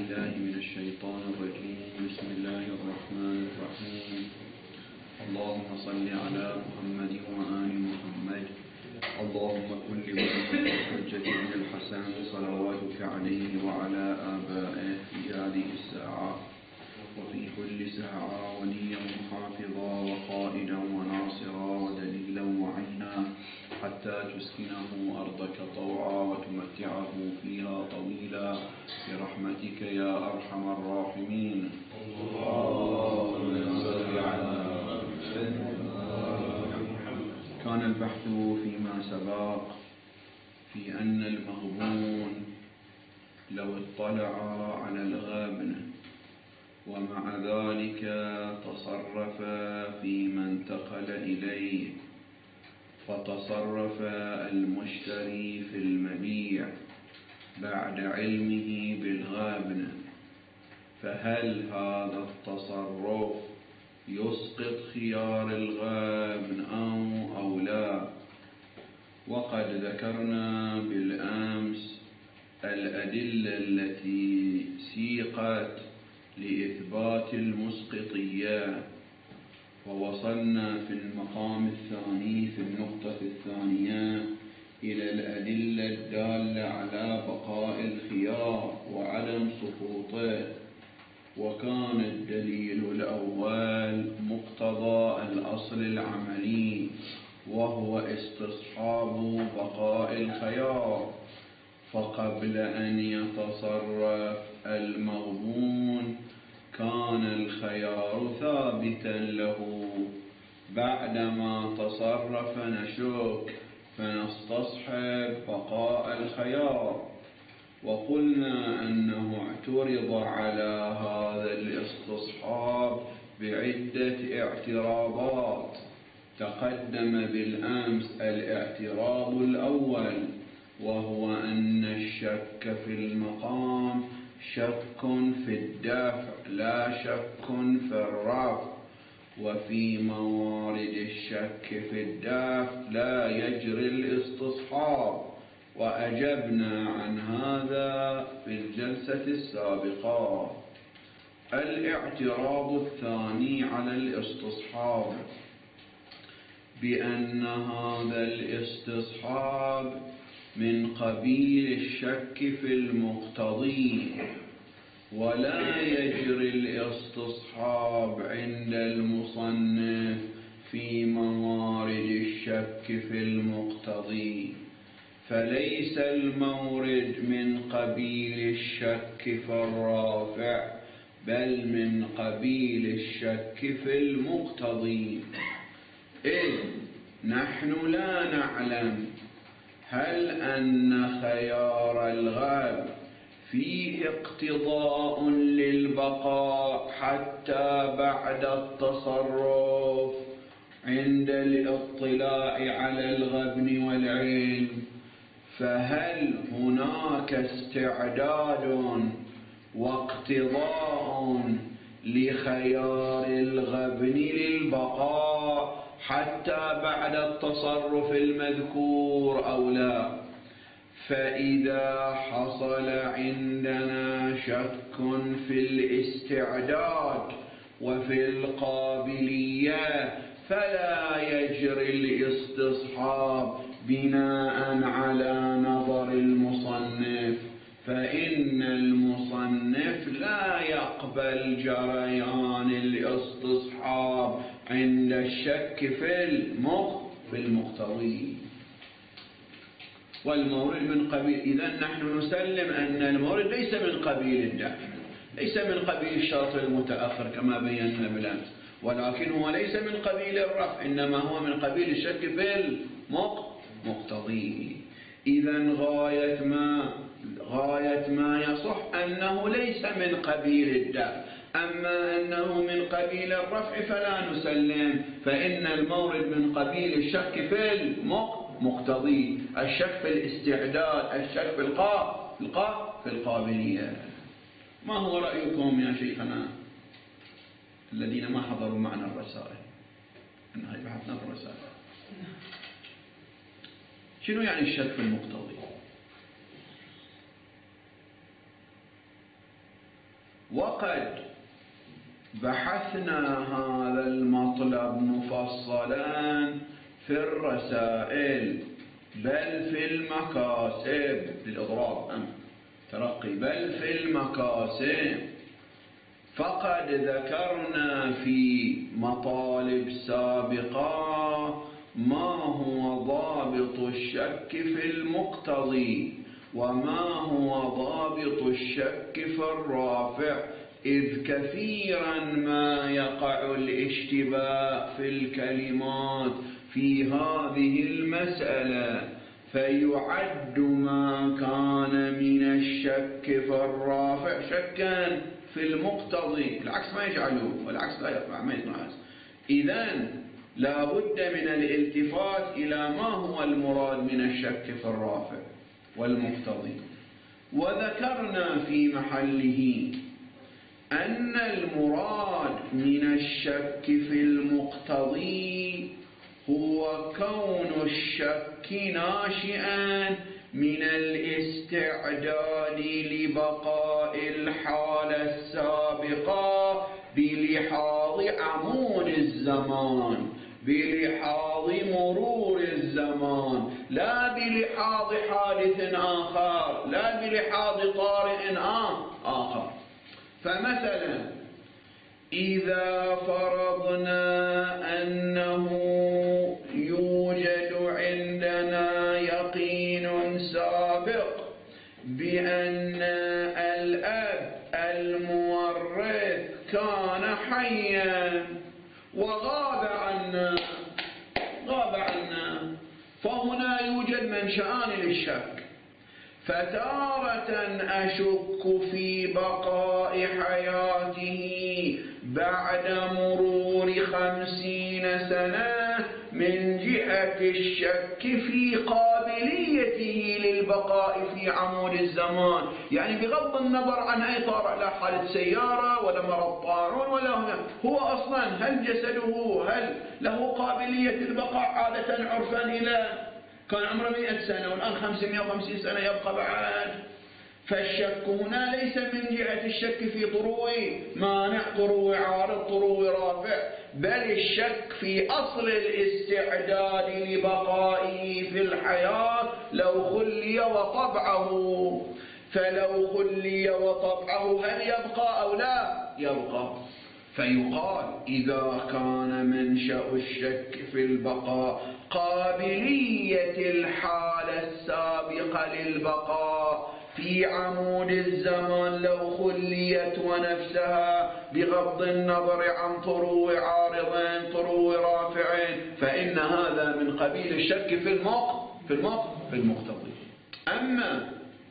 بالله من الشيطان الرجيم. بسم الله الرحمن الرحيم. اللهم صل على محمد وآل محمد. اللهم كن لوليك الحجة بن الحسن صلواتك عليه وعلى آبائه في هذه الساعة وفي كل ساعة وليا وحافظا وقائدا وناصرا ودليلا وعينا حتى تسكنه أرضك طوعا وتمتعه فيها طويلا برحمتك يا أرحم الراحمين. اللهم صل على كان البحث فيما سبق في أن المغبون لو اطلع على الغابن ومع ذلك تصرف فيما انتقل إليه، فتصرف المشتري في المبيع بعد علمه بالغابن، فهل هذا التصرف يسقط خيار الغابن أو لا؟ وقد ذكرنا بالأمس الأدلة التي سيقت لإثبات المسقطية، ووصلنا في المقام الثاني في النقطة الثانية إلى الأدلة الدالة على بقاء الخيار وعدم سقوطه. وكان الدليل الأول مقتضى الأصل العملي وهو استصحاب بقاء الخيار، فقبل أن يتصرف المغبون كان الخيار ثابتا له، بعدما تصرف نشك فنستصحب بقاء الخيار. وقلنا أنه اعترض على هذا الاستصحاب بعدة اعتراضات. تقدم بالأمس الاعتراض الأول وهو أن الشك في المقام شك في الدفع لا شك في الرفع، وفي موارد الشك في الدفع لا يجري الاستصحاب، وأجبنا عن هذا في الجلسة السابقة. الاعتراض الثاني على الاستصحاب بأن هذا الاستصحاب من قبيل الشك في المقتضي، ولا يجري الاستصحاب عند المصنف في موارد الشك في المقتضي، فليس المورد من قبيل الشك في الرافع بل من قبيل الشك في المقتضي. إذ نحن لا نعلم هل أن خيار الغاب فيه اقتضاء للبقاء حتى بعد التصرف عند الاطلاع على الغبن والعلم، فهل هناك استعداد واقتضاء لخيار الغبن للبقاء حتى بعد التصرف المذكور أو لا؟ فإذا حصل عندنا شك في الاستعداد وفي القابلية فلا يجري الاستصحاب بناء على نظر المصنف، فإن المصنف لا يقبل جريان الاستصحاب عند الشك في المقتضي والمورد من قبيل. إذن نحن نسلم أن المورد ليس من قبيل الدفع، ليس من قبيل الشرط المتأخر كما بينا بالأمس، ولكن هو ليس من قبيل الرفع، إنما هو من قبيل الشك في المقتضي. إذن غاية ما يصح أنه ليس من قبيل الدفع، أما أنه من قبيل الرفع فلا نسلم، فإن المورد من قبيل الشك في المقتضي، الشك في الاستعداد، الشك في القابلية. ما هو رأيكم يا شيخنا الذين ما حضروا معنا الرسائل؟ إنها بحثنا في الرسائل. شنو يعني الشك في المقتضي؟ وقد بحثنا هذا المطلب مفصلا في الرسائل بل في المكاسب بالإضراب ترقي بل في المكاسب، فقد ذكرنا في مطالب سابقة ما هو ضابط الشك في المقتضي وما هو ضابط الشك في الرافع، إذ كثيرا ما يقع الاشتباه في الكلمات في هذه المسألة، فيعد ما كان من الشك في الرافع شكا في المقتضي، العكس ما يجعله والعكس لا يقع ما يقع. إذن لا بد من الالتفات إلى ما هو المراد من الشك في الرافع والمقتضي. وذكرنا في محله أن المراد من الشك في المقتضي هو كون الشك ناشئا من الاستعداد لبقاء الحالة السابقة بلحاظ عمود الزمان، بلحاظ مرور الزمان، لا بلحاظ حادث آخر، لا بلحاظ طارئ آخر. فمثلا إذا فرضنا أنه يوجد عندنا يقين سابق بأن الأب المورث كان حيا وغاب عنا، فهنا يوجد منشأان للشك، فتارة أشك في بقاء حياته بعد مرور 50 سنة من جهة الشك في قابليته للبقاء في عمود الزمان، يعني بغض النظر عن أي طارئ، لا حالة سيارة ولا مرض طاعون ولا هنا، هو أصلا هل جسده هل له قابلية البقاء عادة عرفا إلى كان عمره 100 سنة والآن 550 سنة يبقى بعد. فالشك هنا ليس من جهة الشك في طروء مانع، طروء عارض، طروء رافع، بل الشك في أصل الاستعداد لبقائه في الحياة لو خلي وطبعه. فلو خلي وطبعه هل يبقى أو لا يبقى؟ فيقال إذا كان منشأ الشك في البقاء قابلية الحالة السابقة للبقاء في عمود الزمان لو خليت ونفسها بغض النظر عن طروء عارضين طروء رافعين، فإن هذا من قبيل الشك في المقتضي. أما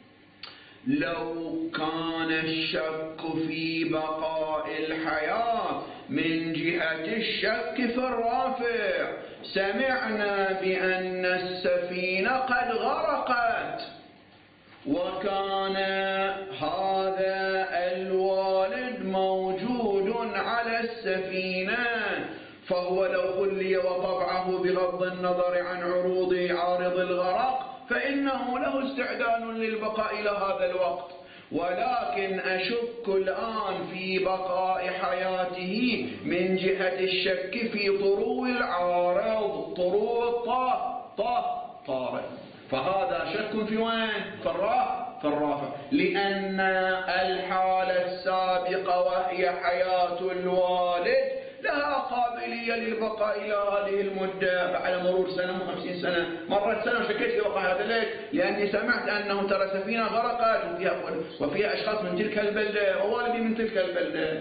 لو كان الشك في بقاء الحياة من جهة الشك في الرافع، سمعنا بأن السفينة قد غرقت وكان هذا الوالد موجود على السفينة، فهو لو خلي وطبعه بغض النظر عن عروض عارض الغرق فإنه له استعداد للبقاء إلى هذا الوقت، ولكن أشك الآن في بقاء حياته من جهة الشك في طروء العارض طروء الطارئ، فهذا شك في وين؟ في الرافع، لأن الحالة السابقة وهي حياة الوالد لها قابلية للبقاء إلى هذه المدة بعد مرور سنة و50 سنة. مرت سنة وشكيت في وقع هذا ليك لأني سمعت أنه ترى سفينة غرقت وفيها أشخاص من تلك البلدة ووالدي من تلك البلدة.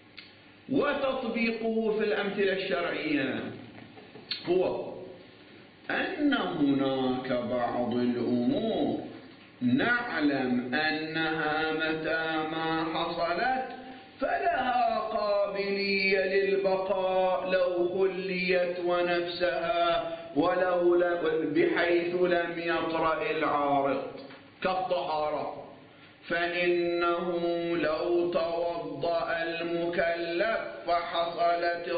وتطبيقه في الأمثلة الشرعية هو أن هناك بعض الأمور نعلم أنها متى ما حصلت فلها قابلية للبقاء لو خليت ونفسها ولو بحيث لم يطرأ العارض، كالطهارة، فإنه لو توضأ المكلف فحصلت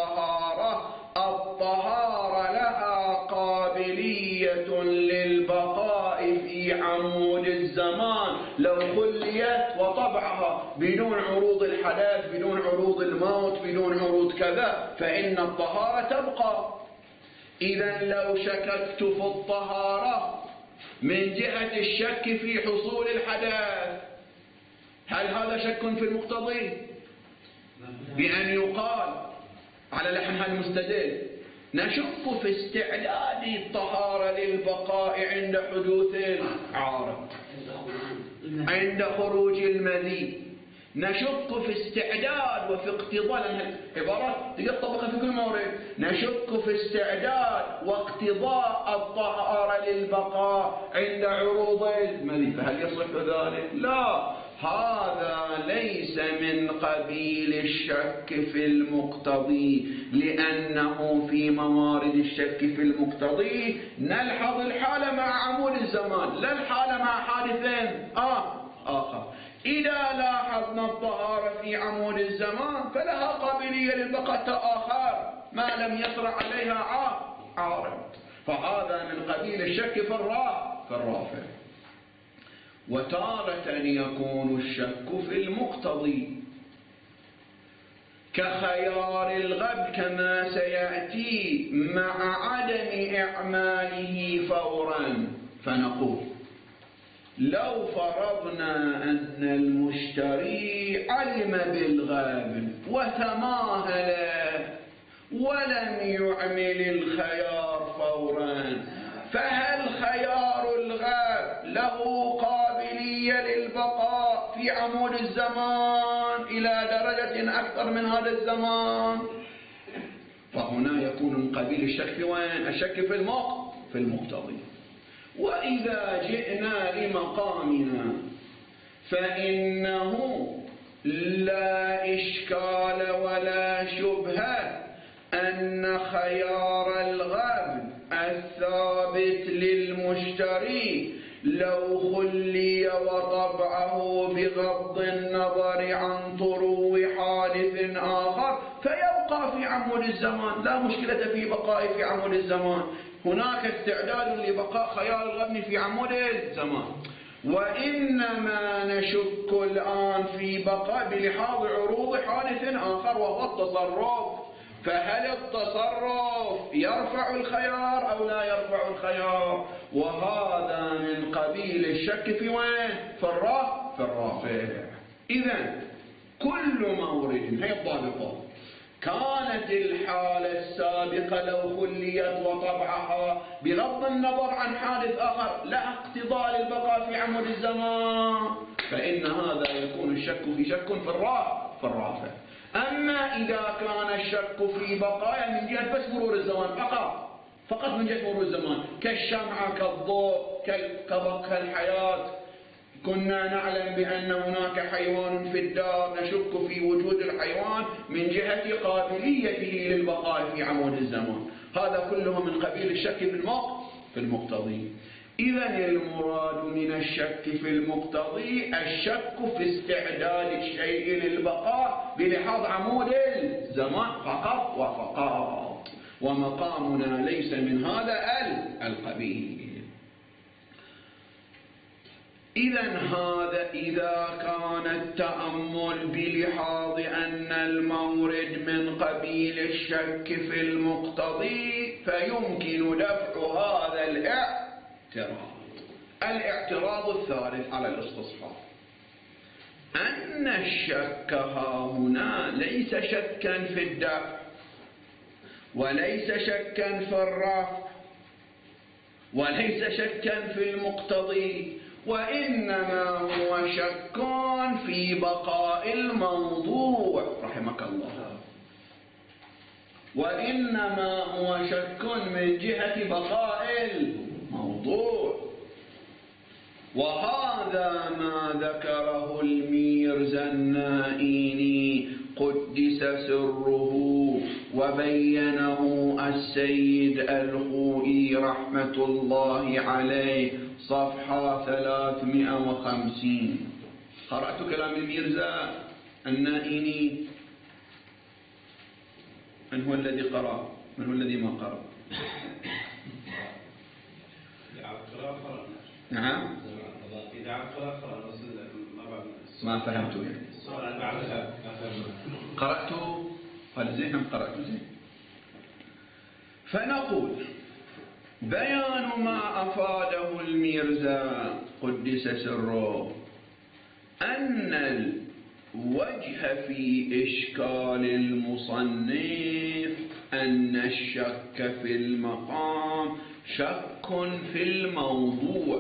الطهارة لها قابلية للبقاء في عمود الزمان لو خليت وطبعها، بدون عروض الحدث، بدون عروض الموت، بدون عروض كذا، فإن الطهارة تبقى. إذا لو شككت في الطهارة من جهة الشك في حصول الحدث، هل هذا شك في المقتضي؟ بأن يقال على لحن هالمستدل نشك في استعداد الطهارة للبقاء عند حدوث العارض، عند خروج المذي، نشك في استعداد وفي اقتضاء، لأن عبارات تطبق في كل مورد، نشك في استعداد واقتضاء الطهارة للبقاء عند عروض المذي، فهل يصح ذلك؟ لا، هذا ليس من قبيل الشك في المقتضي، لأنه في موارد الشك في المقتضي نلحظ الحالة مع عمود الزمان، لا الحالة مع حادث آخر. إذا لاحظنا الطهارة في عمود الزمان فلها قابلية للبقاء تآخر ما لم يطرأ عليها عارض، فهذا من قبيل الشك في الرافع. وتارة يكون الشك في المقتضي كخيار الغب كما سيأتي مع عدم إعماله فورا. فنقول لو فرضنا أن المشتري علم بالغاب وتماهل ولم يعمل الخيار فورا، فهل خيار الغاب له قابلية للبقاء في عمود الزمان إلى درجة أكثر من هذا الزمان؟ فهنا يكون من قبيل الشك وين؟ الشك في المقتضي. وإذا جئنا لمقامنا فإنه لا إشكال ولا شبهة أن خيار الغاب الثابت للمشتري لو خلي وطبعه بغض النظر عن طرو حادث آخر فيبقى في عمود الزمان، لا مشكلة في بقائه في عمود الزمان، هناك استعداد لبقاء خيار الغبن في عمود الزمان. وإنما نشك الآن في بقاء بلحاظ عروض حادث آخر وهو التصرف، فهل التصرف يرفع الخيار أو لا يرفع الخيار؟ وهذا من قبيل الشك في وين؟ في الرافع. إذن كل مورد، هي الضابطة، كانت الحالة السابقة لو خليت وطبعها بغض النظر عن حادث آخر لا اقتضاء للبقاء في عمود الزمان، فإن هذا يكون الشك في شك في الرافع. أما إذا كان الشك في بقايا من جهة بس مرور الزمان فقط من جهة مرور الزمان، كالشمعة، كالضوء، كالحياة، كنا نعلم بأن هناك حيوان في الدار نشك في وجود الحيوان من جهة قابليته للبقاء في عمود الزمان، هذا كله من قبيل الشك في المقتضي. إذن المراد من الشك في المقتضي الشك في استعداد الشيء للبقاء بلحاظ عمود الزمان فقط وفقط، ومقامنا ليس من هذا القبيل. إذن هذا إذا كان التأمل بلحاظ أن المورد من قبيل الشك في المقتضي فيمكن دفع هذا الاعتراض الثالث على الاستصحاب، أن الشك هنا ليس شكا في الدفع وليس شكا في الرفع وليس شكا في المقتضي، وإنما هو شك في بقاء الموضوع رحمك الله، وإنما هو شك من جهة بقاء الموضوع. وهذا ما ذكره الميرزا النائيني قدس سره وبينه السيد الخوئي رحمة الله عليه صفحة 350. قرأت كلام الميرزا النائيني؟ من هو الذي قرأ؟ من هو الذي ما قرأ؟ نعم ما فهمت يعني. قرأتوا؟ قال زين، هم قرأتوا زين. فنقول بيان ما أفاده الميرزا قدس سره أن الوجه في إشكال المصنف أن الشك في المقام شك في الموضوع،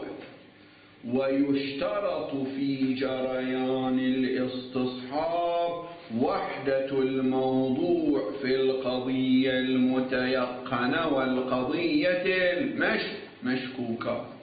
ويشترط في جريان الاستصحاب وحدة الموضوع في القضية المتيقنة والقضية المشكوكة.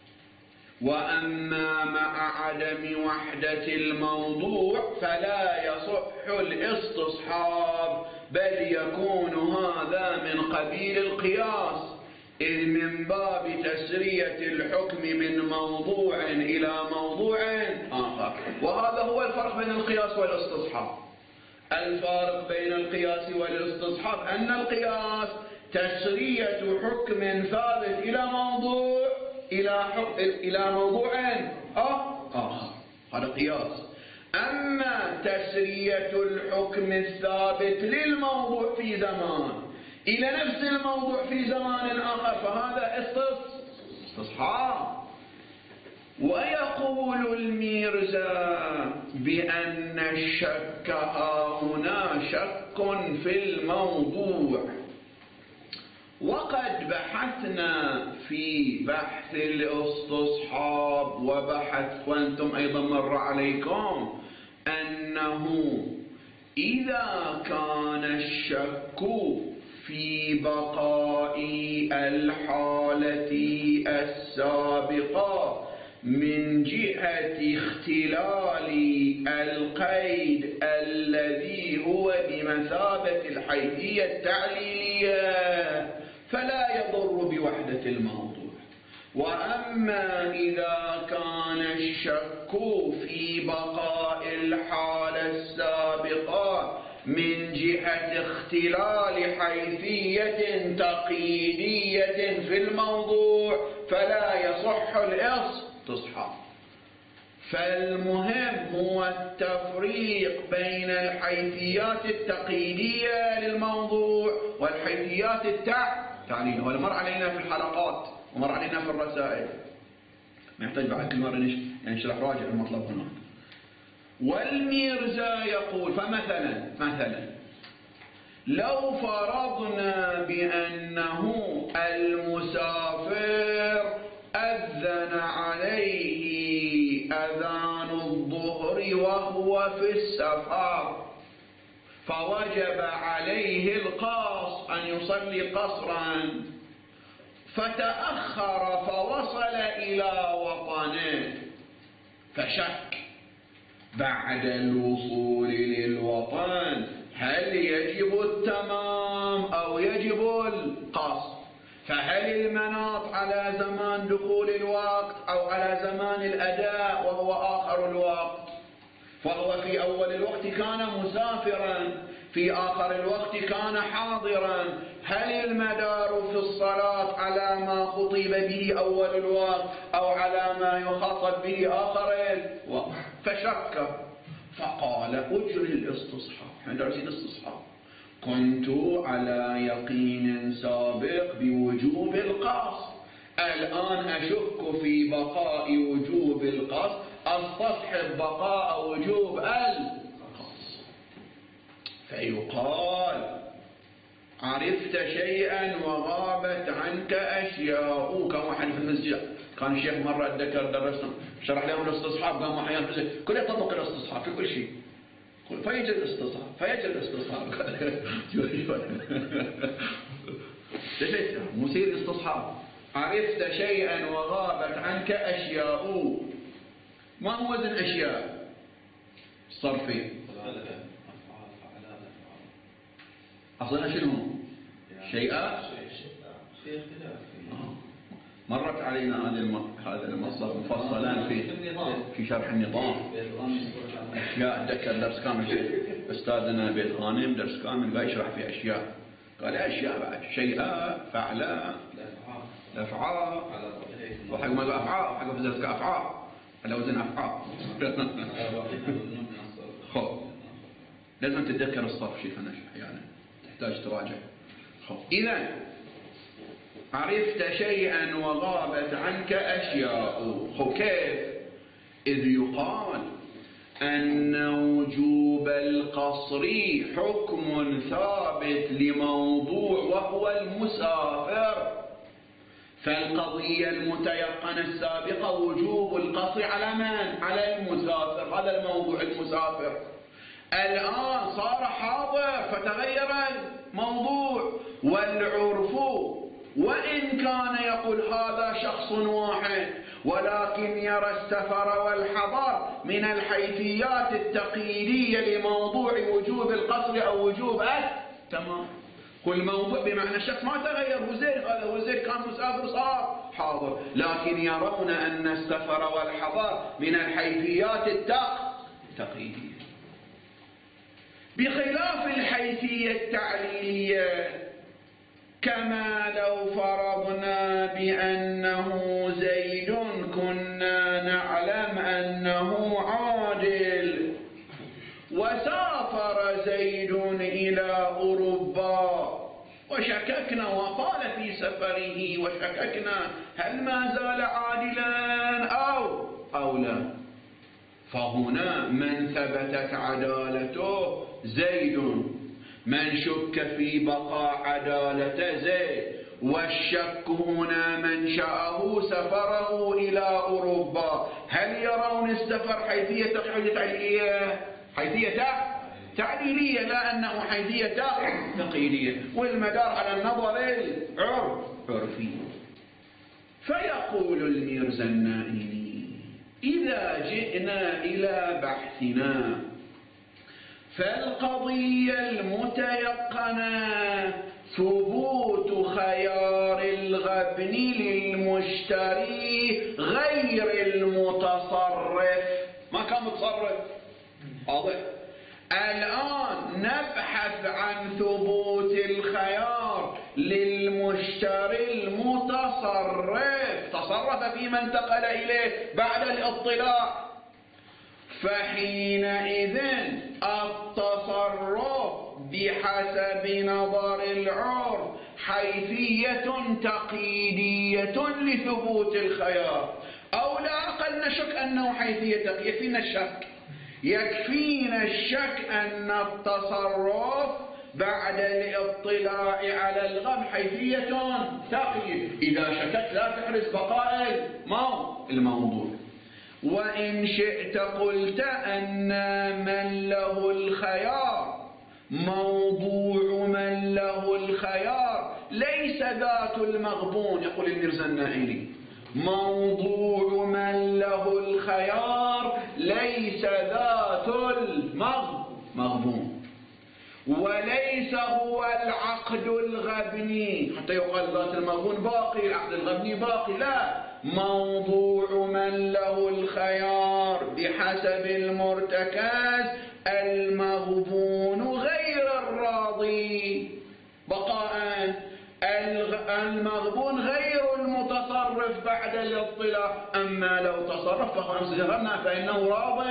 وأما مع عدم وحدة الموضوع فلا يصح الاستصحاب، بل يكون هذا من قبيل القياس، إذ من باب تسرية الحكم من موضوع إلى موضوع آخر. وهذا هو الفرق بين القياس والاستصحاب. الفارق بين القياس والاستصحاب أن القياس تسرية حكم ثابت إلى موضوع آخر، هذا قياس. أما تسرية الحكم الثابت للموضوع في زمان إلى نفس الموضوع في زمان آخر فهذا استصحاب. ويقول الميرزا بأن الشك هنا شك في الموضوع. وقد بحثنا في بحث الاستصحاب وأنتم أيضا مر عليكم أنه إذا كان الشك في بقاء الحالة السابقة من جهة اختلال القيد الذي هو بمثابة الحيثية التعليلية فلا يضر بوحدة الموضوع. وأما إذا كان الشك في بقاء الحالة السابقة من جهة اختلال حيثية تقييدية في الموضوع فلا يصح الاستصحاب. فالمهم هو التفريق بين الحيثيات التقييدية للموضوع والحيثيات التعليلية، وهذا مر علينا في الحلقات ومر علينا في الرسائل، ما يحتاج بعد كل مرة نشرح راجع المطلب هنا. والميرزا يقول فمثلا لو فرضنا بأنه المسافر أذن عليه أذان الظهر وهو في السفر فوجب عليه القصر أن يصلي قصرا، فتأخر فوصل إلى وطنه فشك بعد الوصول للوطن هل يجب التمام أو يجب القصر؟ فهل المناط على زمان دخول الوقت أو على زمان الأداء وهو آخر الوقت؟ فهو في أول الوقت كان مسافرا، في آخر الوقت كان حاضرا. هل المدار في الصلاة على ما خطب به أول الوقت أو على ما يخاطب به آخر الوقت؟ فشك فقال أجري الاستصحاب. احنا دارسين استصحاب. كنت على يقين سابق بوجوب القصر، الآن أشك في بقاء وجوب القصر، استصحب بقاء وجوب القصر. فيقال عرفت شيئا وغابت عنك أشياء. كان واحد في المسجد، كان الشيخ مرة أتذكر درسنا شرح لهم الاستصحاب، قام أحيانا كل يطبق الاستصحاب في كل شيء، فيجي الاستصحاب ليش مثير الاستصحاب. عرفت شيئا وغابت عنك أشياء. ما هو وزن أشياء صرفي؟ أصلا شنو شيئات؟ مرت علينا هذا المصدر مفصلا في شرح النظام. أشياء ذكر درس كامل أستاذنا بيت غانم، درس كامل قال يشرح في أشياء، قال أشياء بعد شيئات فعلاء الأفعال، وحق ما قال أفعال حق في درس أفعال على وزن أفعال. خب لازم تتذكر الصرف شيخنا يعني تحتاج تراجع. خب إذا عرفت شيئا وغابت عنك أشياء. خب كيف؟ إذ يقال أن وجوب القصر حكم ثابت لموضوع وهو المسافر، فالقضية المتيقنة السابقة وجوب القصر على من؟ على المسافر، هذا الموضوع المسافر. الآن صار حاضر فتغير الموضوع، والعرف وإن كان يقول هذا شخص واحد ولكن يرى السفر والحضر من الحيثيات التقييدية لموضوع وجوب القصر أو وجوب التمام. كل موضوع بمعنى الشخص ما تغير، وزير هذا وزير كان مسافر صار حاضر، لكن يرون أن السفر والحضر من الحيثيات التقييدية، بخلاف الحيثية التعليلية. كما لو فرضنا بأنه زيد كنا نعلم أنه عادل، وسافر زيد إلى أوروبا وشككنا وقال في سفره وشككنا هل ما زال عادلا أو لا، فهنا من ثبتت عدالته زيد، من شك في بقاء عدالة زيد، والشك هنا منشأه سفره إلى أوروبا. هل يرون السفر حيثية تعليلية؟ حيثية تعليلية، لا أنه حيثية تقييدية، والمدار على النظر العرفي. فيقول الميرزا النائلي: إذا جئنا إلى بحثنا فالقضية المتيقنة ثبوت خيار الغبن للمشتري غير المتصرف. ما كان متصرف، واضح. الآن نبحث عن ثبوت الخيار للمشتري المتصرف، تصرف فيما انتقل إليه بعد الاطلاع، فحينئذ التصرف بحسب نظر العرف حيثية تقييدية لثبوت الخيار، أو لا أقل نشك أنه حيثية تقييدية. يكفينا الشك أن التصرف بعد الاطلاع على الغم حيثية تقييد. إذا شكت لا تحرز بقاء الموضوع. وإن شئت قلت أن من له الخيار موضوع من له الخيار ليس ذات المغبون. يقول الميرزا النائلي: موضوع من له الخيار ليس ذات المغبون، وليس هو العقد الغبني، حتى يقال ذات المغبون باقي العقد الغبني باقي، لا، موضوع من له الخيار بحسب المرتكز المغبون غير الراضي بقاء، المغبون غير المتصرف بعد الاطلاع. أما لو تصرف فإنه راض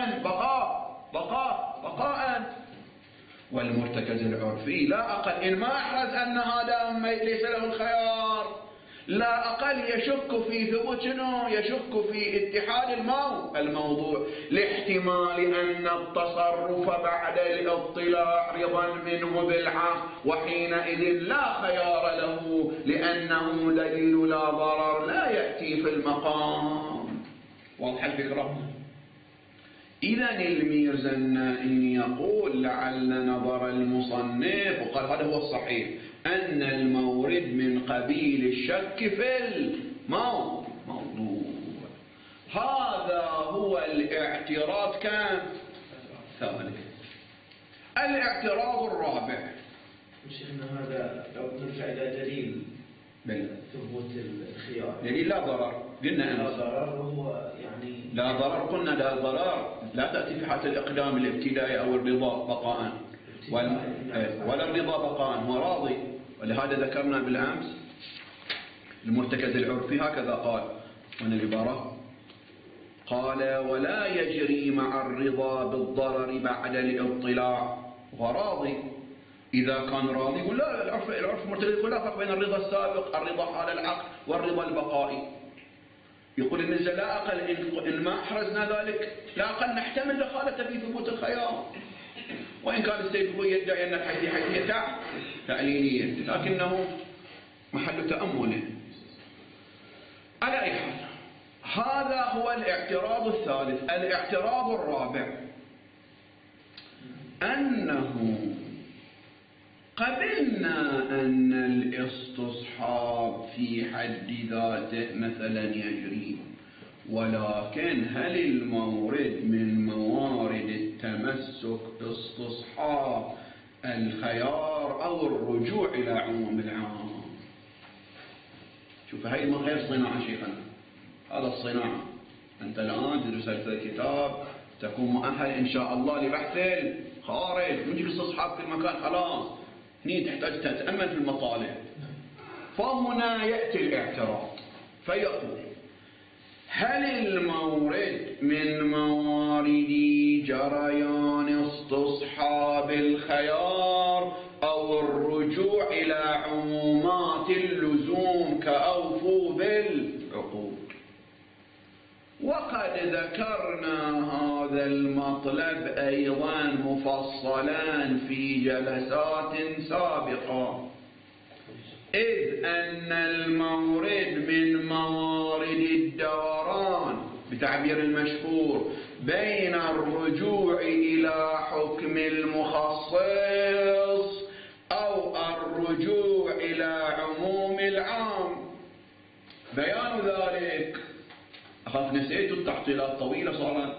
بقاء. والمرتكز العرفي لا أقل إن ما أحرز أن هذا ليس له الخيار، لا أقل يشك في ثبوت شنو؟ يشك في اتحاد الموضوع، لاحتمال أن التصرف بعد الاطلاع رضا منه بالعقد، وحينئذ لا خيار له لأنه دليل لا ضرر لا يأتي في المقام. واضح الفكرة؟ إذا الميرزا النائلي يقول: لعل نظر المصنف، وقال هذا هو الصحيح، أن المورد من قبيل الشك في الموضوع. هذا هو الاعتراض كم؟ ثالث. الاعتراض الرابع. شيخنا هذا لو نرجع إلى دليل ثبوت الخيار، دليل لا ضرر، قلنا لا ضرر هو يعني لا ضرر، قلنا لا ضرر لا تأتي في حالة الإقدام الابتدائي أو الرضا بقاء، ولا الرضا بقاء، هو راضي. ولهذا ذكرنا بالأمس المرتكز العرفي هكذا قال، وأن العبارة قال ولا يجري مع الرضا بالضرر بعد الاطلاع وراضي. إذا كان راضي يقول لا، العرف مرتبط، يقول لا فرق بين الرضا السابق، الرضا حال العقد، والرضا البقائي. يقول النزل لا أقل إن ما أحرزنا ذلك لا أقل نحتمل دخالة في ثبوت الخيار، وإن كان السيد هو يدعي أن حيثية تعليلية لكنه محل تأمله. على أي حال هذا هو الاعتراض الثالث. الاعتراض الرابع أنه قبلنا أن الاستصحاب في حد ذاته مثلا يجري، ولكن هل المورد من موارد التمسك باستصحاب الخيار أو الرجوع إلى عموم العام؟ شوف هاي غير صناعة شيخنا، هذا الصناعة. أنت الآن تدرس الكتاب تكون مؤهل إن شاء الله لبحث الخارج، يجيك استصحاب في المكان خلاص، هني تحتاج تتأمل في المطالب. فهنا يأتي الاعتراض فيقول هل المورد من موارد جريان استصحاب الخيار أو الرجوع إلى عمومات اللزوم كأوفوا بالعقود؟ وقد ذكرنا هذا المطلب أيضا مفصلا في جلسات سابقة، إذ أن المورد من موارد الدوران بتعبير المشهور بين الرجوع إلى حكم المخصص أو الرجوع إلى عموم العام. بيان ذلك أخاف نسيت التعطيلات طويلة صارت.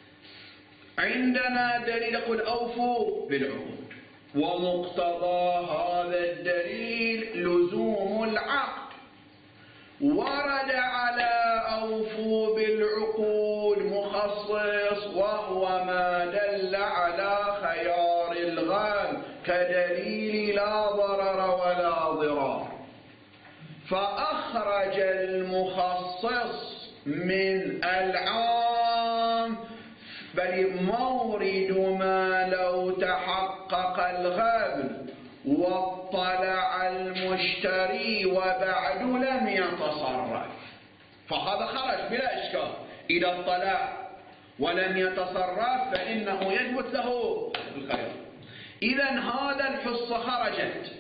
عندنا دليل يقول أوفوا بالعقود، ومقتضى هذا الدليل لزوم العقد. ورد على أوفوا بالعقود مخصص وهو ما دل على خيار الغام كدليل لا ضرر ولا ضرار، فأخرج المخصص من العام، بل مورد ما لو تحقق الغبن واطلع المشتري وبعد لم يتصرف، فهذا خرج بلا إشكال. إذا اطلع ولم يتصرف فإنه يثبت له الخيار. إذا هذا الحصة خرجت،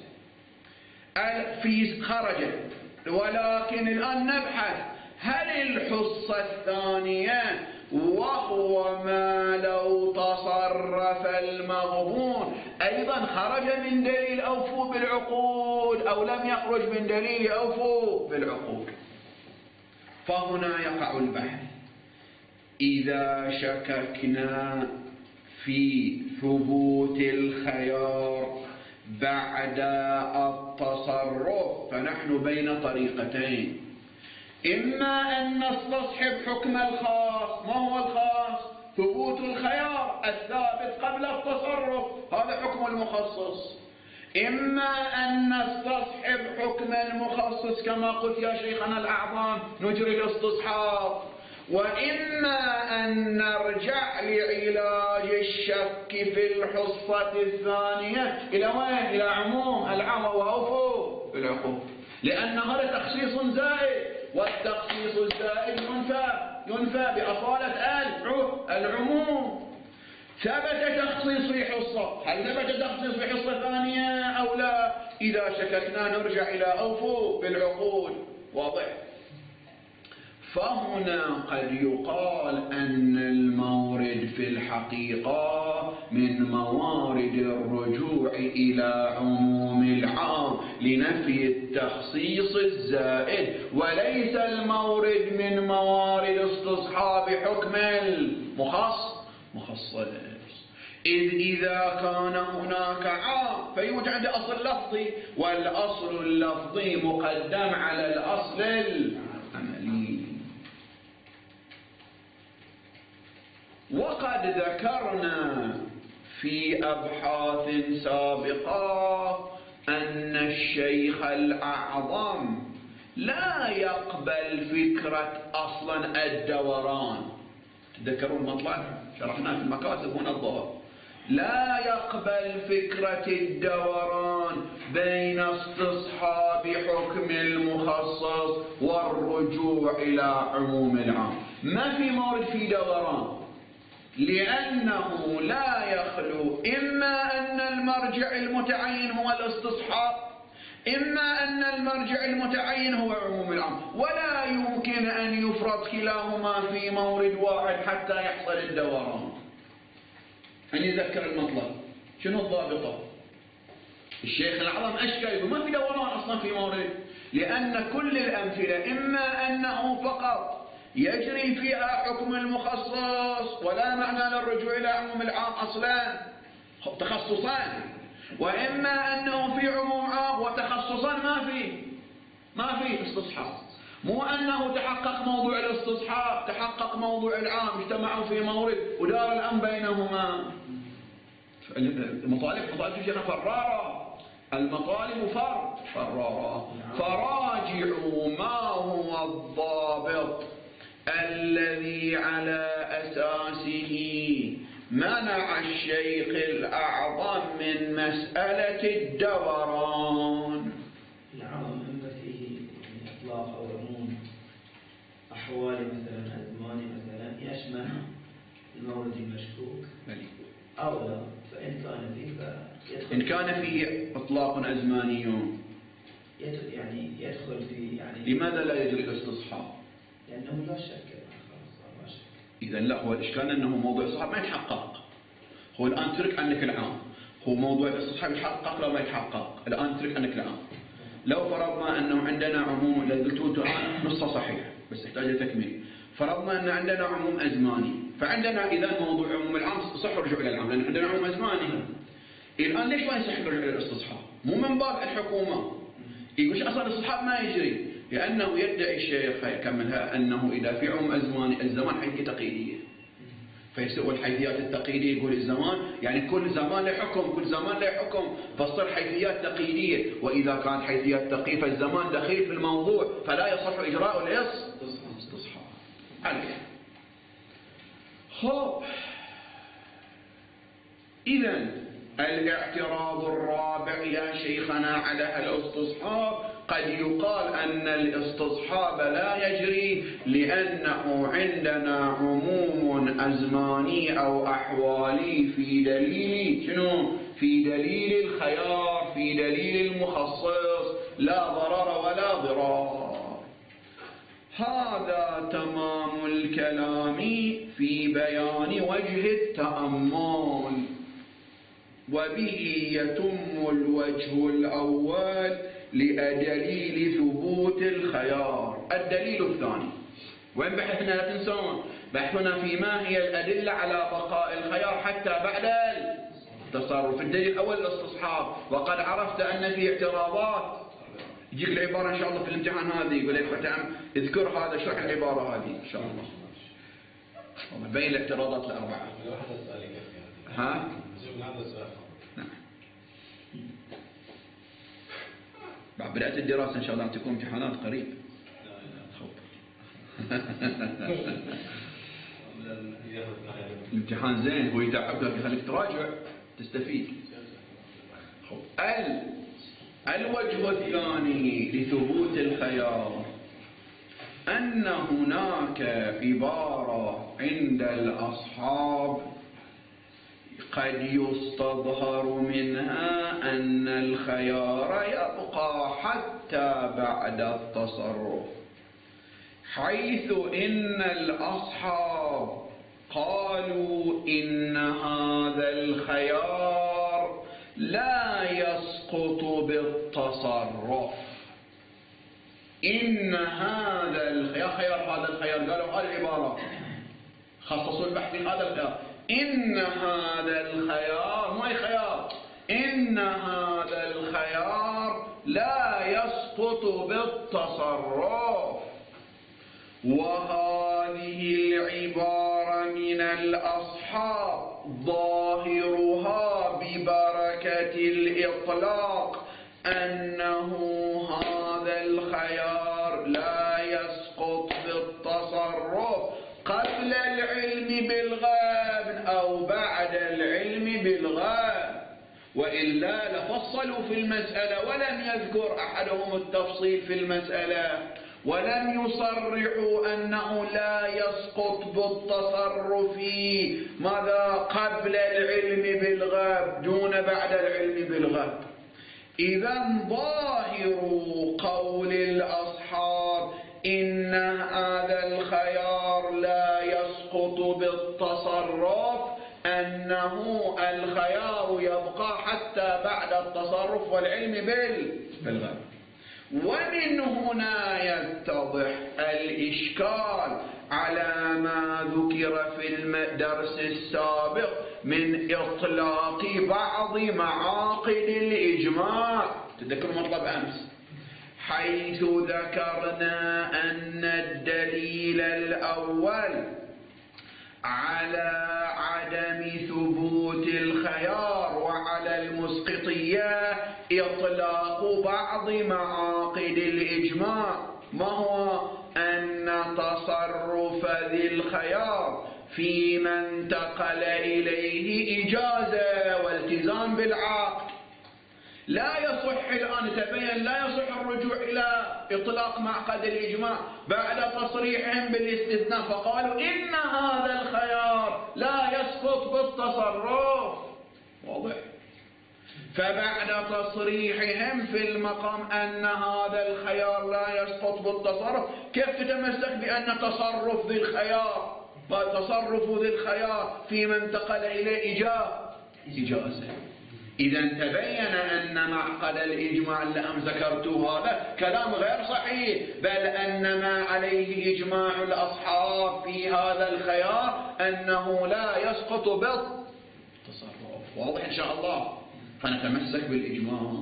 ولكن الآن نبحث هل الحصة الثانية وهو ما لو تصرف المغبون أيضا خرج من دليل أوفوا بالعقود أو لم يخرج من دليل أوفوا بالعقود؟ فهنا يقع البحث. إذا شككنا في ثبوت الخيار بعد التصرف فنحن بين طريقتين، إما أن نستصحب حكم الخاص. ما هو الخاص؟ ثبوت الخيار الثابت قبل التصرف، هذا حكم المخصص. إما أن نستصحب حكم المخصص كما قلت يا شيخنا الأعظم نجري الاستصحاب، وإما أن نرجع لعلاج الشك في الحصة الثانية إلى وين؟ إلى عموم العام وأوفوا بالعقود، لأن هذا تخصيص زائد، والتخصيص الزائد ينفى بأصالة العموم. ثبت تخصيص في حصة، هل ثبت تخصيص في حصة ثانية أو لا؟ إذا شككنا نرجع إلى أوفوا بالعقود. واضح؟ فهنا قد يقال أن المورد في الحقيقة من موارد الرجوع إلى عموم العام لنفي التخصيص الزائد، وليس المورد من موارد استصحاب حكم المخصص. إذ إذا كان هناك عام فيوجد عند أصل لفظي، والأصل اللفظي مقدم على الأصل العملي. وقد ذكرنا في أبحاث سابقة أن الشيخ الأعظم لا يقبل فكرة أصلا الدوران، تذكروا المطلع شرحناه في المكاتب هنا الظهر. لا يقبل فكرة الدوران بين استصحاب حكم المخصص والرجوع إلى عموم العام. ما في مورد في دوران، لأنه لا يخلو إما أن المرجع المتعين هو الاستصحاب، إما أن المرجع المتعين هو عموم العام، ولا يمكن أن يفرض كلاهما في مورد واحد حتى يحصل الدوران. أن يذكر المطلب شنو الضابطة؟ الشيخ الأعظم أشكى يقول ما في دوران أصلا في مورد، لأن كل الأمثلة إما أنه فقط يجري فيها حكم المخصص ولا معنى للرجوع إلى عموم العام أصلا تخصصان، وإما أنه في عموم عام وتخصصان ما في استصحاب. مو أنه تحقق موضوع الاستصحاب تحقق موضوع العام اجتمعوا في مورد ودار الأمر بينهما. المطالب شيخنا فرارة، المطالب فرارة. فراجعوا ما هو الضابط الذي على أساسه منع الشيخ الأعظم من مسألة الدوران. العام أما فيه إطلاق أو عموم أحوال مثلا أزمان مثلا يشمل المورد المشكوك أو لا، فإن كان فيه إن كان فيه إطلاق أزماني يعني يدخل في يعني لماذا لا يجري الاستصحاب؟ لأنه لا شك. إذا لا، هو الإشكال أنه موضوع الاستصحاب ما يتحقق. هو الآن ترك عنك العام، هو موضوع الاستصحاب يتحقق لو ما يتحقق. الآن ترك عنك العام. لو فرضنا أنه عندنا عموم، اللي قلتوه الآن نصه صحيح بس يحتاج تكميل. فرضنا أن عندنا عموم أزماني، فعندنا إذا موضوع عموم العام صح الرجوع إلى العام لأن عندنا عموم أزماني. الآن ليش ما يصح الرجوع إلى الاستصحاب؟ مو من باب الحكومة يقول أصلا الاستصحاب ما يجري، لأنه يدعي الشيخ يكملها أنه إذا في عموم أزماني الزمان حيثية تقييدية، فيسوي الحيثيات التقييدية يقول الزمان يعني كل زمان له حكم، كل زمان له حكم، فتصير حيثيات تقييدية، وإذا كان حيثيات تقييد فالزمان دخيل في الموضوع فلا يصح إجراء الاستصحاب عليه. خب إذا الاعتراض الرابع يا شيخنا على الاستصحاب، قد يقال أن الاستصحاب لا يجري لأنه عندنا عموم أزماني أو أحوالي في دليل شنو؟ في دليل الخيار، في دليل المخصص، لا ضرر ولا ضرار. هذا تمام الكلام في بيان وجه التأمل، وبه يتم الوجه الأول لدليل ثبوت الخيار. الدليل الثاني وين بحثنا؟ لا تنسون بحثنا في ما هي الأدلة على بقاء الخيار حتى بعد التصرف. الدليل الأول الاستصحاب، وقد عرفت أن في اعتراضات يجيك العبارة إن شاء الله في الامتحان هذه يقول لك اذكر هذا شرح العبارة هذه إن شاء الله بين الاعتراضات الأربعة. ها؟ نعم. بعد بداية الدراسة إن شاء الله تكون امتحانات قريب. الامتحان زين هو يتعب لك يخليك تراجع تستفيد. الوجه الثاني لثبوت الخيار أن هناك عبارة عند الأصحاب قد يستظهر منها أن الخيار يبقى حتى بعد التصرف، حيث إن الأصحاب قالوا إن هذا الخيار لا يسقط بالتصرف. إن هذا الخيار قالوا هذه العبارة خصصوا البحث هذا الخيار، إن هذا الخيار ما خيار، إن هذا الخيار لا يسقط بالتصرف. وهذه العبارة من الأصحاب ظاهرها ببركة الإطلاق أنه هذا الخيار لا يسقط بالتصرف قبل العلم وإلا لفصلوا في المسألة، ولم يذكر أحدهم التفصيل في المسألة، ولم يصرحوا أنه لا يسقط بالتصرف ماذا قبل العلم بالغيب دون بعد العلم بالغيب. إذا ظاهر قول الأصحاب إن هذا الخيار لا يسقط بالتصرف أنه الخيار يبقى حتى بعد التصرف والعلم بالغيب. ومن هنا يتضح الإشكال على ما ذكر في الدرس السابق من إطلاق بعض معاقد الإجماع. تذكروا مطلب أمس حيث ذكرنا أن الدليل الأول على عدم ثبوت الخيار وعلى المسقطية إطلاق بعض معاقد الإجماع. ما هو؟ أن تصرف ذي الخيار فيما انتقل إليه إجازة والتزام بالعقد. لا يصح الآن تبين لا يصح الرجوع إلى إطلاق معقد الإجماع بعد تصريحهم بالاستثناء، فقالوا إن هذا الخيار لا يسقط بالتصرف. واضح؟ فبعد تصريحهم في المقام أن هذا الخيار لا يسقط بالتصرف، كيف تتمسك بأن تصرف ذي الخيار تصرف ذي الخيار فيما انتقل إليه إجازة؟ إذا تبين أن معقد الإجماع اللي ذكرته هذا كلام غير صحيح، بل أن ما عليه إجماع الأصحاب في هذا الخيار أنه لا يسقط بالتصرف. واضح إن شاء الله؟ فنتمسك بالإجماع.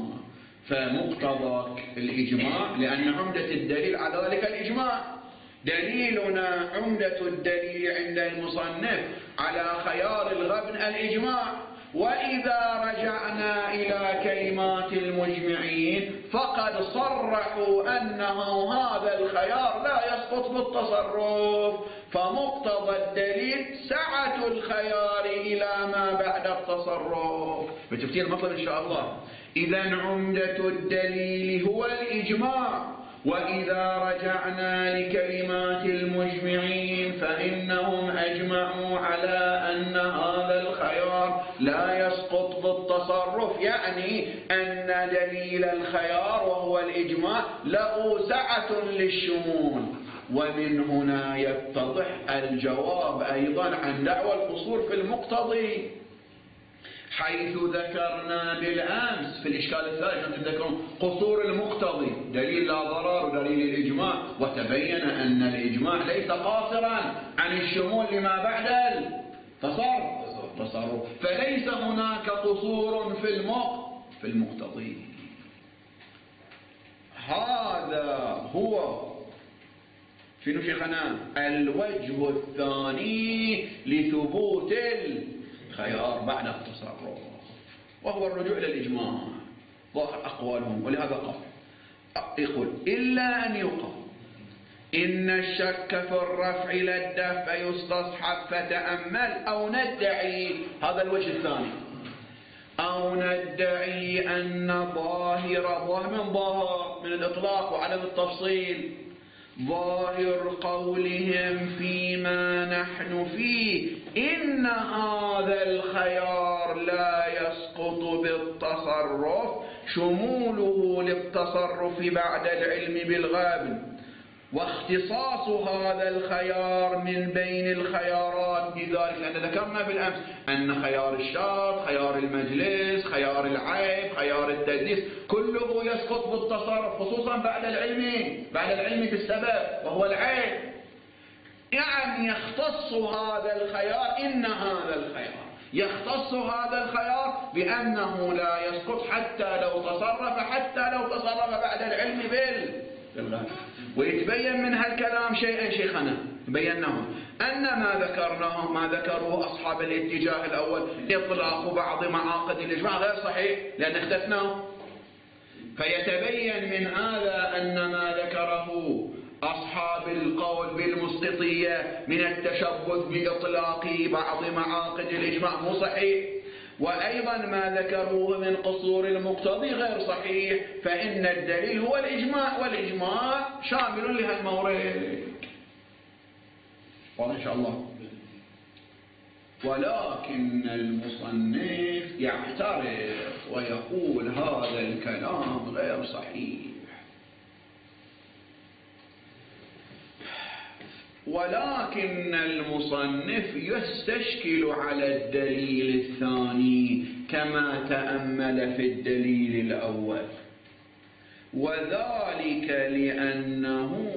فمقتضى الإجماع، لأن عمدة الدليل على ذلك الإجماع، دليلنا عمدة الدليل عند المصنف على خيار الغبن الإجماع. وإذا رجعنا إلى كلمات المجمعين فقد صرحوا أنه هذا الخيار لا يسقط بالتصرف، فمقتضى الدليل سعة الخيار إلى ما بعد التصرف. بتفتين المطلب إن شاء الله. إذا عمدة الدليل هو الإجماع. وإذا رجعنا لكلمات المجمعين فإنهم أجمعوا على أن هذا الخيار لا يسقط بالتصرف، يعني أن دليل الخيار وهو الإجماع له سعة للشمول. ومن هنا يتضح الجواب أيضا عن دعوى القصور في المقتضي، حيث ذكرنا بالأمس في الإشكال الثالث تذكرون قصور المقتضي دليل لا ضرر ودليل الإجماع، وتبين أن الإجماع ليس قاصرا عن الشمول لما بعد التصرف، فليس هناك قصور في المقتضي. هذا هو شنو شيخنا الوجه الثاني لثبوت الخيار بعد التصرف، وهو الرجوع إلى الإجماع ظاهر أقوالهم. ولهذا يقول إلا أن يقال إن الشك في الرفع إلى الدفع يستصحب فتأمل، أو ندعي هذا الوجه الثاني، أو ندعي أن ظاهر من الإطلاق وعدم التفصيل ظاهر قولهم فيما نحن فيه إن هذا الخيار لا يسقط بالتصرف شموله للتصرف بعد العلم بالغاب، واختصاص هذا الخيار من بين الخيارات بذلك، لأن ذكرنا بالأمس أن خيار الشرط، خيار المجلس، خيار العيب، خيار التدليس كله يسقط بالتصرف، خصوصا بعد العلم بالسبب وهو العيب. يعني يختص هذا الخيار، إن هذا الخيار يختص هذا الخيار بأنه لا يسقط حتى لو تصرف بعد العلم بالغيب. ويتبين من هالكلام شيئا شيخنا بيناه أن ما ذكروه أصحاب الاتجاه الأول إطلاق بعض معاقد الإجماع غير صحيح، لأن اختفناه. فيتبين من هذا أن ما ذكره أصحاب القول بالمسقطية من التشبث بإطلاق بعض معاقد الإجماع مو صحيح، وأيضا ما ذكروه من قصور المقتضي غير صحيح، فإن الدليل هو الإجماع، والإجماع شامل لهالمورد. واضح إن شاء الله. ولكن المصنف يعترض ويقول هذا الكلام غير صحيح. ولكن المصنف يستشكل على الدليل الثاني كما تأمل في الدليل الأول، وذلك لأنه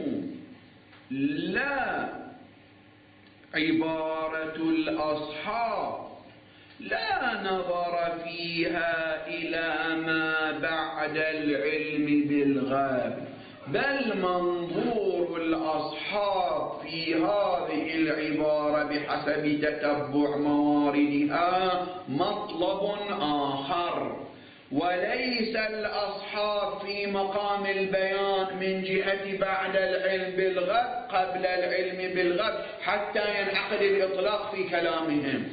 لا عبارة الأصحاب لا نظر فيها إلى ما بعد العلم بالغيب، بل منظور الأصحاب في هذه العبارة بحسب تتبع مواردها مطلب آخر، وليس الأصحاب في مقام البيان من جهة بعد العلم بالغيب قبل العلم بالغيب حتى ينعقد الإطلاق في كلامهم،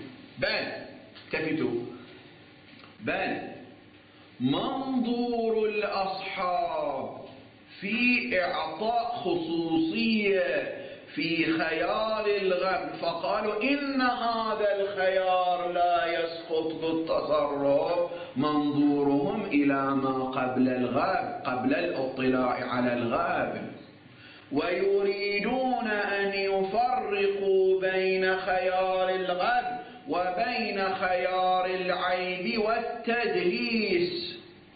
بل منظور الأصحاب في إعطاء خصوصية في خيار الغيب، فقالوا إن هذا الخيار لا يسقط بالتصرف، منظورهم إلى ما قبل الغيب، قبل الاطلاع على الغيب، ويريدون أن يفرقوا بين خيار الغيب وبين خيار العيب والتدليس،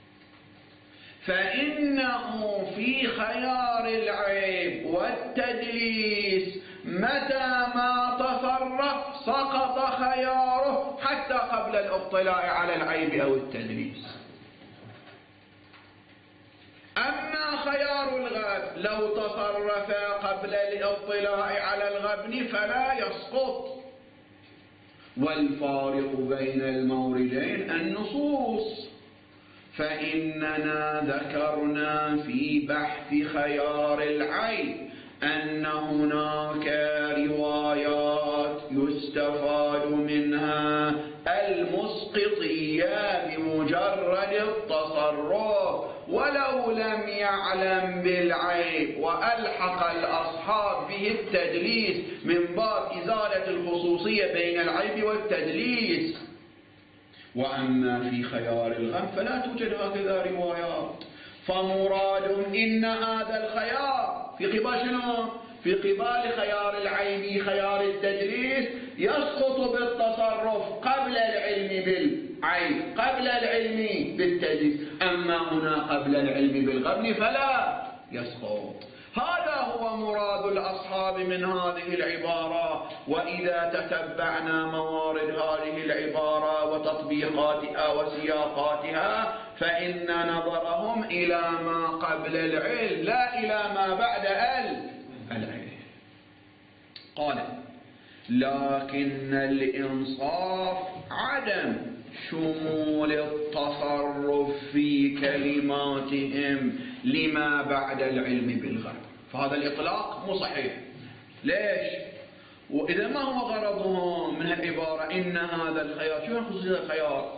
فإنه في خيار العيب والتدليس متى ما تصرف سقط خياره حتى قبل الاطلاع على العيب أو التدليس. أما خيار الغيب لو تصرف قبل الاطلاع على الغبن فلا يسقط. والفارق بين الموردين النصوص، فإننا ذكرنا في بحث خيار العيب أن هناك روايات يستفاد منها المسقطية بمجرد التصرف ولو لم يعلم بالعيب، وألحق الأصحاب به التدليس من باب إزالة الخصوصية بين العيب والتدليس. وأما في خيار الغم فلا توجد هكذا روايات، فمراد إن هذا الخيار في قبال شنو؟ في قبال خيار العيب خيار التدليس يسقط بالتصرف قبل العلم بالعيب قبل العلم بالتدليس، أما هنا قبل العلم بالغبن فلا يسقط. هذا هو مراد الأصحاب من هذه العبارة. وإذا تتبعنا موارد هذه العبارة وتطبيقاتها وسياقاتها فإن نظرهم إلى ما قبل العلم لا إلى ما بعد العلم. قال: لكن الإنصاف عدم شمول التصرف في كلماتهم لما بعد العلم بالغيب، فهذا الإطلاق مو صحيح. ليش؟ وإذا ما هو غرضهم من العبارة إن هذا الخيار، شو خصوصية الخيار؟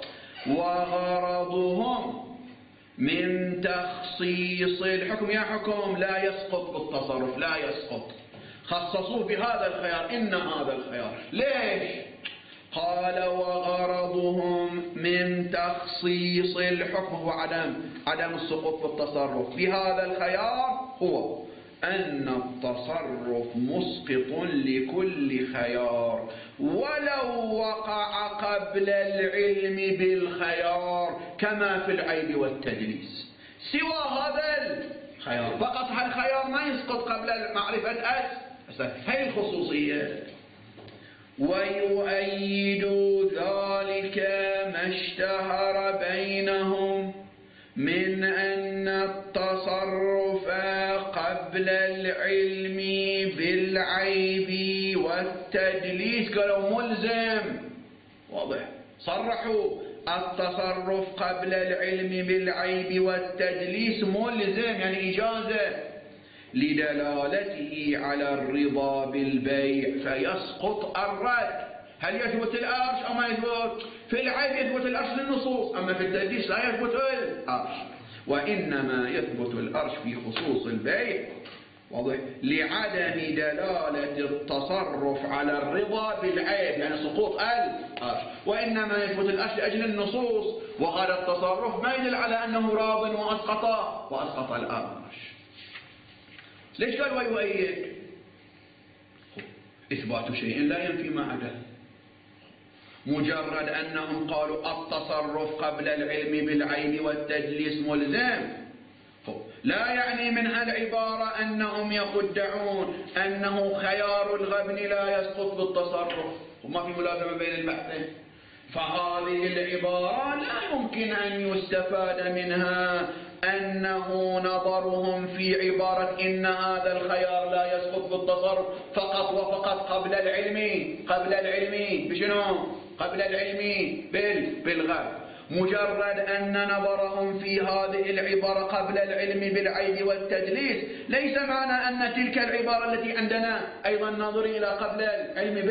وغرضهم من تخصيص الحكم، يا حكم لا يسقط بالتصرف، لا يسقط، خصصوه بهذا الخيار إن هذا الخيار. ليش؟ قال: وغرضهم من تخصيص الحكم هو عدم السقوط بالتصرف بهذا الخيار هو أن التصرف مسقط لكل خيار ولو وقع قبل العلم بالخيار كما في العيب والتدليس، سوى هذا الخيار فقط. هالخيار ما يسقط قبل معرفة هي الخصوصية. ويؤيد ذلك ما اشتهر بينهم من أن التصرف قبل العلم بالعيب والتدليس قالوا ملزم. واضح، صرحوا التصرف قبل العلم بالعيب والتدليس ملزم، يعني إجازة، لدلالته على الرضا بالبيع فيسقط الرد. هل يثبت الأرش أو ما يثبت؟ في العيب يثبت الأرش للنصوص، أما في التدليس لا يثبت الأرش، وإنما يثبت الأرش في خصوص البيع واضح لعدم دلالة التصرف على الرضا بالعيب، يعني سقوط الأرش، وإنما يثبت الأرش لأجل النصوص، وهذا التصرف ما يدل على أنه راض وأسقط الأرش. ليش قال ويؤيد؟ إثبات شيء لا ينفي ما عداه. مجرد أنهم قالوا التصرف قبل العلم بالعيب والتدليس ملزم، لا يعني من هالعبارة أنهم يدعون أنه خيار الغبن لا يسقط بالتصرف، وما في ملازمة بين البحثين. فهذه العبارة لا يمكن أن يستفاد منها أنه نظرهم في عبارة إن هذا الخيار لا يسقط بالتصرف فقط وفقط قبل العلم بشنو؟ قبل العلم بالغيب. مجرد أن نظرهم في هذه العبارة قبل العلم بالعيب والتدليس ليس معنى أن تلك العبارة التي عندنا أيضا ناظر إلى قبل العلم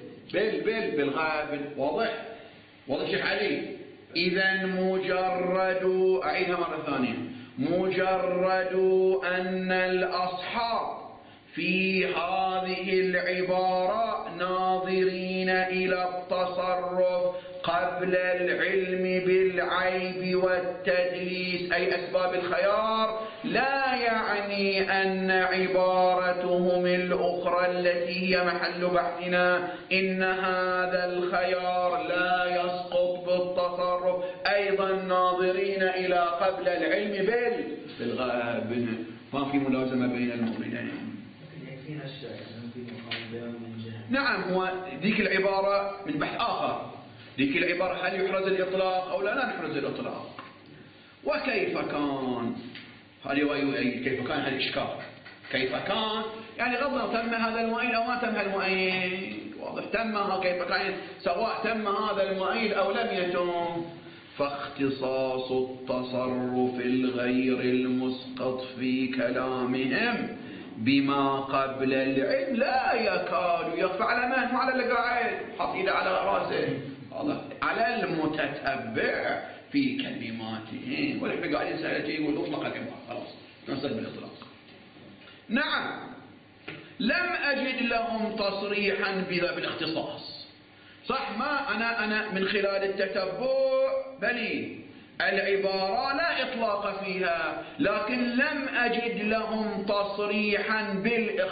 بالغيب. واضح شيخ علي؟ إذا مجرد، أعيدها مرة ثانية، مجرد أن الأصحاب في هذه العبارة ناظرين إلى التصرف قبل العلم بالعيب والتدليس أي أسباب الخيار، لا يعني أن عبارتهم الأخرى التي هي محل بحثنا إن هذا الخيار لا يسقط بالتصرف أيضا ناظرين إلى قبل العلم بالغيب. ما في ملازمة بين المؤمنين. يكفينا الشك في مقابل من جهة. نعم، هو ذيك العبارة من بحث آخر، ذيك العبارة هل يحرز الإطلاق أو لا نحرز الإطلاق، وكيف كان هذه كيف كان هالإشكال، كيف كان يعني غضا تم هذا المؤيد أو ما تم هالمؤيد، واضح تم كيف كان سواء تم هذا المؤيد أو لم يتم. فاختصاص التصرف الغير المسقط في كلامهم بما قبل العلم لا يكاد يخفى على من؟ على اللي قاعد حط ايده على راسه، على المتتبع في كلماتهم. ولكن قاعد يسأل يقول اطلق العبارة خلاص نصل بالاطلاق. نعم، لم أجد لهم تصريحا بذا بالاختصاص، صح، ما أنا من خلال التتبع بلي العبارة لا إطلاق فيها، لكن لم أجد لهم تصريحا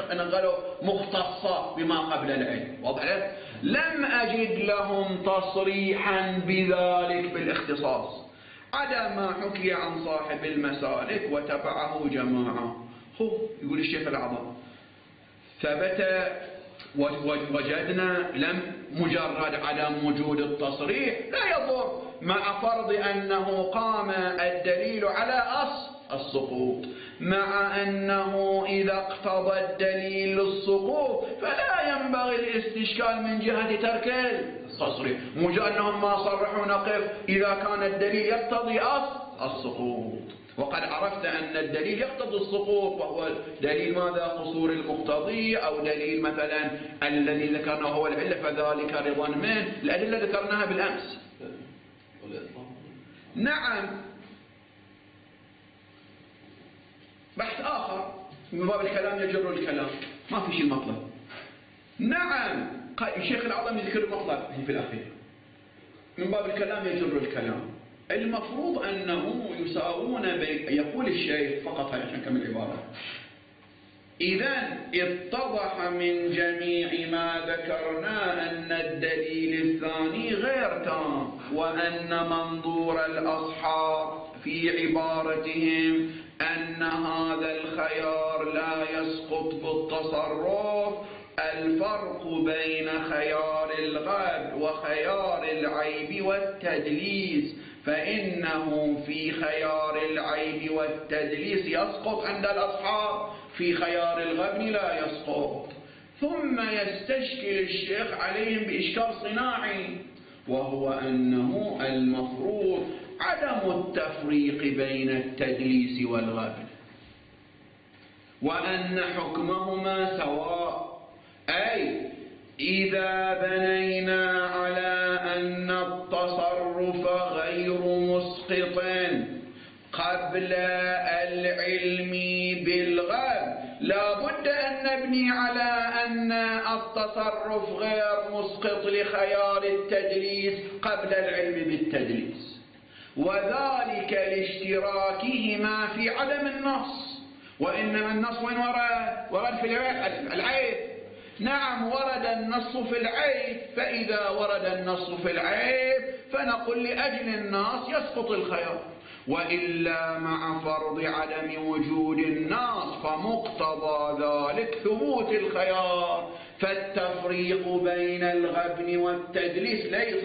مختصة بما قبل العلم، واضح؟ لم أجد لهم تصريحا بذلك بالاختصاص، عدا ما حكي عن صاحب المسالك وتبعه جماعة. يقول الشيخ الأعظم ثبت وجدنا لم مجرد عدم وجود التصريح لا يضر، مع فرض أنه قام الدليل على السقوط، مع أنه إذا اقتضى الدليل للسقوط فلا ينبغي الاستشكال من جهة ترك التصريح، مجرد أنهم ما صرحوا نقف إذا كان الدليل يقتضي السقوط. وقد عرفت أن الدليل يقتضي السقوط، وهو دليل ماذا؟ قصور المقتضي، أو دليل مثلا الذي ذكرناه هو العلة فذلك رضا منه، الأدلة ذكرناها بالأمس. نعم، بحث آخر من باب الكلام يجر الكلام، ما في شيء مطلب. نعم، الشيخ الأعظم يذكر المطلب في الأخير من باب الكلام يجر الكلام. المفروض أنه يساوون يقول الشيخ فقط هاي عشان كمل العبارة: إذا اتضح من جميع ما ذكرنا أن الدليل الثاني غير تام، وأن منظور الأصحاب في عبارتهم أن هذا الخيار لا يسقط بالتصرف الفرق بين خيار الغب وخيار العيب والتدليس، فإنه في خيار العيب والتدليس يسقط عند الأصحاب، في خيار الغبن لا يسقط. ثم يستشكل الشيخ عليهم بإشكال صناعي، وهو أنه المفروض عدم التفريق بين التدليس والغبن، وأن حكمهما سواء، أي إذا بنينا على أن التصرف غير مسقط قبل العلم بالغيب، لا بد أن نبني على أن التصرف غير مسقط لخيار التدليس قبل العلم بالتدليس، وذلك لاشتراكهما في عدم النص. وإنما النص وين ورد في العيب. نعم ورد النص في العيب، فإذا ورد النص في العيب فنقول لأجل النص يسقط الخيار، وإلا مع فرض عدم وجود النص فمقتضى ذلك ثبوت الخيار. فالتفريق بين الغبن والتدليس ليس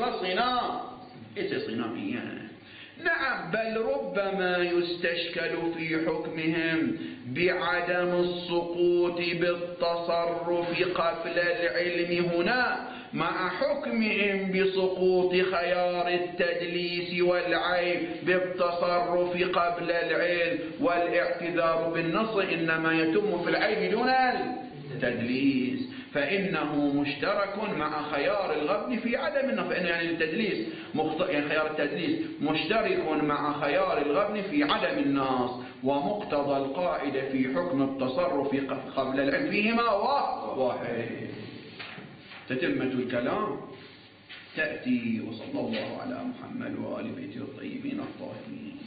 صناميا. نعم، بل ربما يستشكل في حكمهم بعدم السقوط بالتصرف قبل العلم هنا مع حكمهم بسقوط خيار التدليس والعيب بالتصرف قبل العلم. والاعتذار بالنص إنما يتم في العيب دون التدليس، فإنه مشترك مع خيار الغبن في عدم النص. فإنه يعني التدليس يعني خيار التدليس مشترك مع خيار الغبن في عدم النص، ومقتضى القاعدة في حكم التصرف قبل العلم فيهما واحد. تتمة الكلام تأتي. وصلى الله على محمد وآل بيته الطيبين الطاهرين.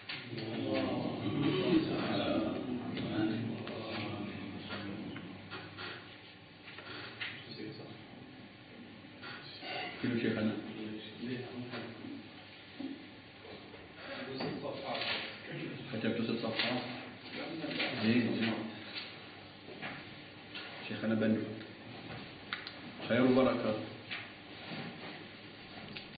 كل شيخنا كتبت 6 صفحات. شيخنا بنو خير وبركة.